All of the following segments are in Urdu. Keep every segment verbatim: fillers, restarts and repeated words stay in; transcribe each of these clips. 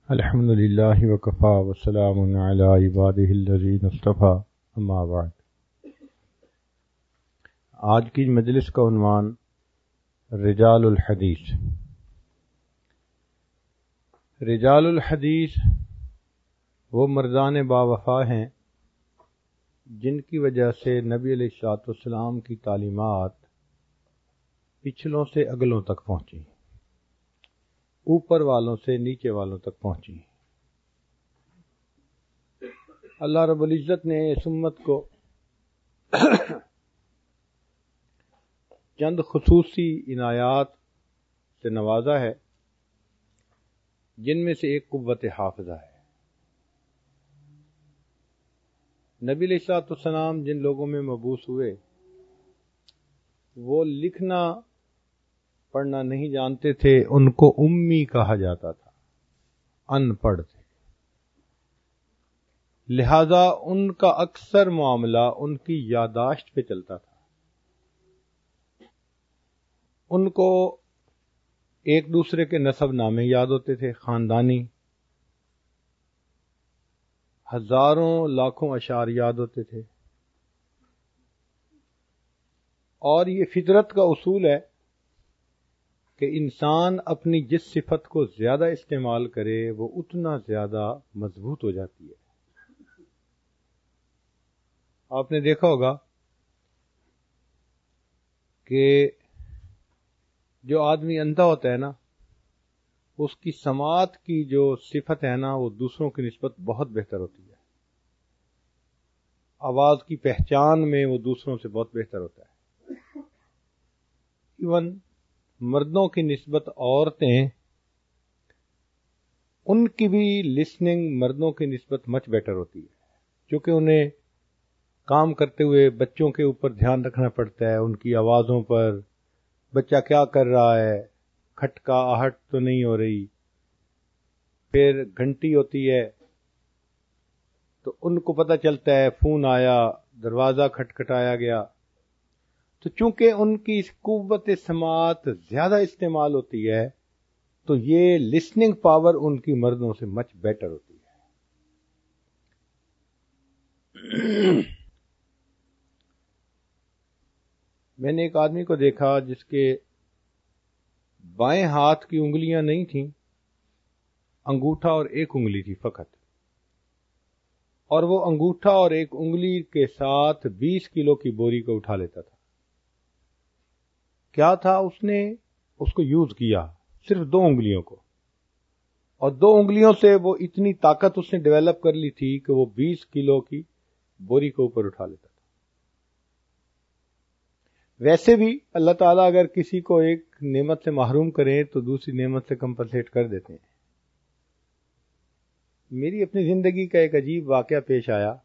الحمد للہ وکفا وسلام علی عبادہ الذین اصطفیٰ اما بعد۔ آج کی مجلس کا عنوان رجال الحدیث۔ رجال الحدیث وہ مردان باوفا ہیں جن کی وجہ سے نبی علیہ الصلوۃ والسلام کی تعلیمات پچھلوں سے اگلوں تک پہنچی، اوپر والوں سے نیچے والوں تک پہنچی۔ اللہ رب العزت نے اس امت کو چند خصوصی عنایات سے نوازا ہے، جن میں سے ایک قوت حافظہ ہے۔ نبی علیہ الصلوۃ والسلام جن لوگوں میں مبعوث ہوئے وہ لکھنا پڑھنا نہیں جانتے تھے، ان کو امی کہا جاتا تھا، ان پڑھ تھے، لہذا ان کا اکثر معاملہ ان کی یادداشت پہ چلتا تھا۔ ان کو ایک دوسرے کے نسب نامے یاد ہوتے تھے، خاندانی، ہزاروں لاکھوں اشعار یاد ہوتے تھے، اور یہ فطرت کا اصول ہے کہ انسان اپنی جس صفت کو زیادہ استعمال کرے وہ اتنا زیادہ مضبوط ہو جاتی ہے۔ آپ نے دیکھا ہوگا کہ جو آدمی اندھا ہوتا ہے نا، اس کی سماعت کی جو صفت ہے نا وہ دوسروں کی نسبت بہت بہتر ہوتی ہے، آواز کی پہچان میں وہ دوسروں سے بہت بہتر ہوتا ہے۔ ایون مردوں کی نسبت عورتیں، ان کی بھی لسننگ مردوں کی نسبت مچ بیٹر ہوتی ہے، کیونکہ انہیں کام کرتے ہوئے بچوں کے اوپر دھیان رکھنا پڑتا ہے، ان کی آوازوں پر، بچہ کیا کر رہا ہے، کھٹکا آہٹ تو نہیں ہو رہی، پھر گھنٹی ہوتی ہے تو ان کو پتہ چلتا ہے فون آیا، دروازہ کھٹکھٹایا گیا۔ تو چونکہ ان کی قوت سماعت زیادہ استعمال ہوتی ہے تو یہ لسننگ پاور ان کی مردوں سے مچ بیٹر ہوتی ہے۔ میں نے ایک آدمی کو دیکھا جس کے بائیں ہاتھ کی انگلیاں نہیں تھیں، انگوٹھا اور ایک انگلی تھی فقط، اور وہ انگوٹھا اور ایک انگلی کے ساتھ بیس کلو کی بوری کو اٹھا لیتا تھا۔ کیا تھا؟ اس نے اس کو یوز کیا صرف دو انگلیوں کو، اور دو انگلیوں سے وہ اتنی طاقت اس نے ڈیولپ کر لی تھی کہ وہ بیس کلو کی بوری کو اوپر اٹھا لیتا تھا۔ ویسے بھی اللہ تعالیٰ اگر کسی کو ایک نعمت سے محروم کریں تو دوسری نعمت سے کمپنسیٹ کر دیتے ہیں۔ میری اپنی زندگی کا ایک عجیب واقعہ پیش آیا۔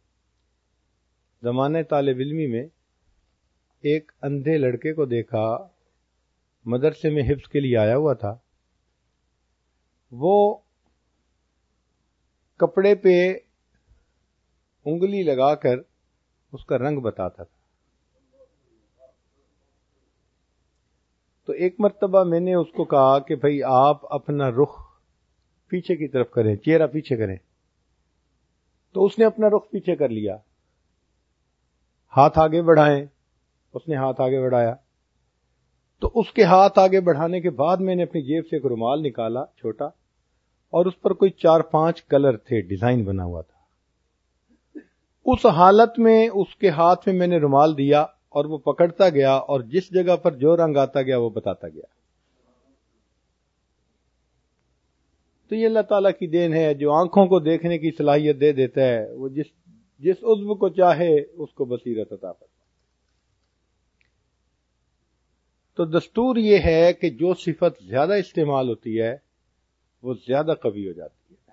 زمانہ طالب علمی میں ایک اندھے لڑکے کو دیکھا، مدرسے میں حفظ کے لیے آیا ہوا تھا۔ وہ کپڑے پہ انگلی لگا کر اس کا رنگ بتاتا تھا۔ تو ایک مرتبہ میں نے اس کو کہا کہ بھئی آپ اپنا رخ پیچھے کی طرف کریں، چہرہ پیچھے کریں۔ تو اس نے اپنا رخ پیچھے کر لیا، ہاتھ آگے بڑھائیں، اس نے ہاتھ آگے بڑھایا۔ تو اس کے ہاتھ آگے بڑھانے کے بعد میں نے اپنی جیب سے ایک رومال نکالا چھوٹا، اور اس پر کوئی چار پانچ کلر تھے، ڈیزائن بنا ہوا تھا۔ اس حالت میں اس کے ہاتھ میں میں نے رومال دیا اور وہ پکڑتا گیا، اور جس جگہ پر جو رنگ آتا گیا وہ بتاتا گیا۔ تو یہ اللہ تعالیٰ کی دین ہے، جو آنکھوں کو دیکھنے کی صلاحیت دے دیتا ہے، وہ جس جس عضو کو چاہے اس کو بصیرت عطا کرتا ہے۔ تو دستور یہ ہے کہ جو صفت زیادہ استعمال ہوتی ہے وہ زیادہ قوی ہو جاتی ہے۔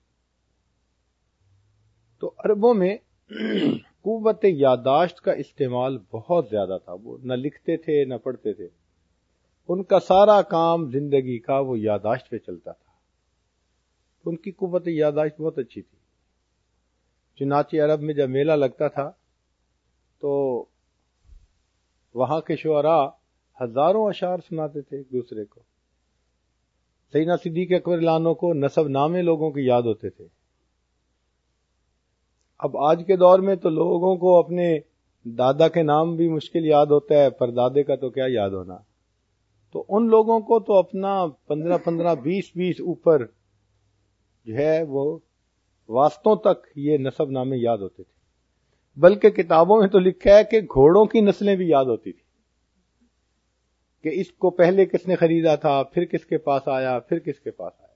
تو عربوں میں قوت یادداشت کا استعمال بہت زیادہ تھا، وہ نہ لکھتے تھے نہ پڑھتے تھے، ان کا سارا کام زندگی کا وہ یادداشت پہ چلتا تھا۔ ان کی قوت یادداشت بہت اچھی تھی۔ چنانچہ عرب میں جب میلہ لگتا تھا تو وہاں کے شعراء ہزاروں اشعار سناتے تھے ایک دوسرے کو۔ سیدنا صدیق اکبر لانوں کو نسب نامے لوگوں کی یاد ہوتے تھے. اب آج کے دور میں تو لوگوں کو اپنے دادا کے نام بھی مشکل یاد ہوتا ہے، پر دادے کا تو کیا یاد ہونا. تو ان لوگوں کو تو اپنا پندرہ پندرہ بیس بیس اوپر جو ہے وہ واسطوں تک یہ نسب نامے یاد ہوتے تھے. بلکہ کتابوں میں تو لکھا ہے کہ گھوڑوں کی نسلیں بھی یاد ہوتی تھی کہ اس کو پہلے کس نے خریدا تھا، پھر کس کے پاس آیا، پھر کس کے پاس آیا.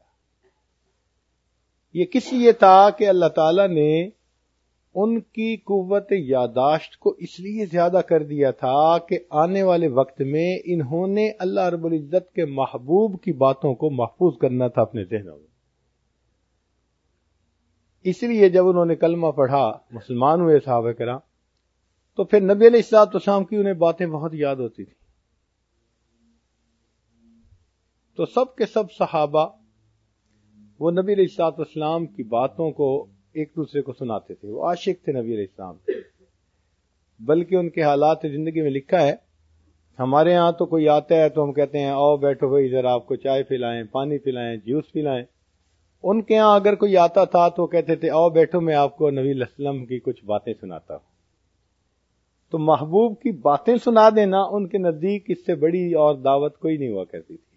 یہ کس لیے تھا کہ اللہ تعالیٰ نے ان کی قوت یاداشت کو اس لیے زیادہ کر دیا تھا کہ آنے والے وقت میں انہوں نے اللہ رب العزت کے محبوب کی باتوں کو محفوظ کرنا تھا اپنے ذہنوں میں. اس لیے جب انہوں نے کلمہ پڑھا، مسلمان ہوئے صحابہ کرام، تو پھر نبی علیہ الصلوۃ والسلام کی انہیں باتیں بہت یاد ہوتی تھی. تو سب کے سب صحابہ وہ نبی علیہ الصلوۃ والسلام کی باتوں کو ایک دوسرے کو سناتے تھے. وہ عاشق تھے نبی علیہ السلام. بلکہ ان کے حالات زندگی میں لکھا ہے، ہمارے ہاں تو کوئی آتا ہے تو ہم کہتے ہیں آؤ بیٹھو بھائی ذرا آپ کو چائے پلائیں، پانی پلائیں، جوس پلائیں. ان کے ہاں اگر کوئی آتا تھا تو کہتے تھے آؤ بیٹھو میں آپ کو نبی علیہ السلام کی کچھ باتیں سناتا ہوں. تو محبوب کی باتیں سنا دینا ان کے نزدیک اس سے بڑی اور دعوت کوئی نہیں ہوا کرتی تھی.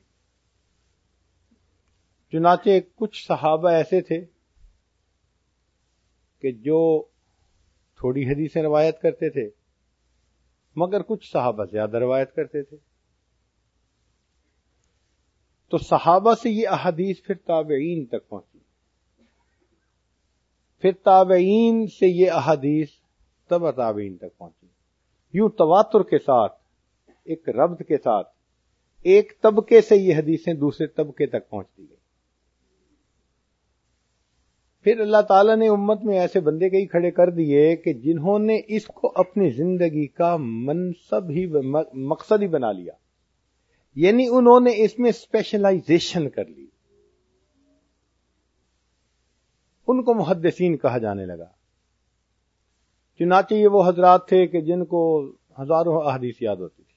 چنانچہ کچھ صحابہ ایسے تھے کہ جو تھوڑی حدیثیں روایت کرتے تھے، مگر کچھ صحابہ زیادہ روایت کرتے تھے. تو صحابہ سے یہ احادیث پھر تابعین تک پہنچی، پھر تابعین سے یہ احادیث تبع تابعین تک پہنچی. یوں تواتر کے ساتھ، ایک ربط کے ساتھ، ایک طبقے سے یہ حدیثیں دوسرے طبقے تک پہنچتی گئی. پھر اللہ تعالیٰ نے امت میں ایسے بندے کئی کھڑے کر دیے کہ جنہوں نے اس کو اپنی زندگی کا منصب ہی مقصد ہی بنا لیا. یعنی انہوں نے اس میں اسپیشلائزیشن کر لی. ان کو محدثین کہا جانے لگا. چنانچہ یہ وہ حضرات تھے کہ جن کو ہزاروں احادیث یاد ہوتی تھی.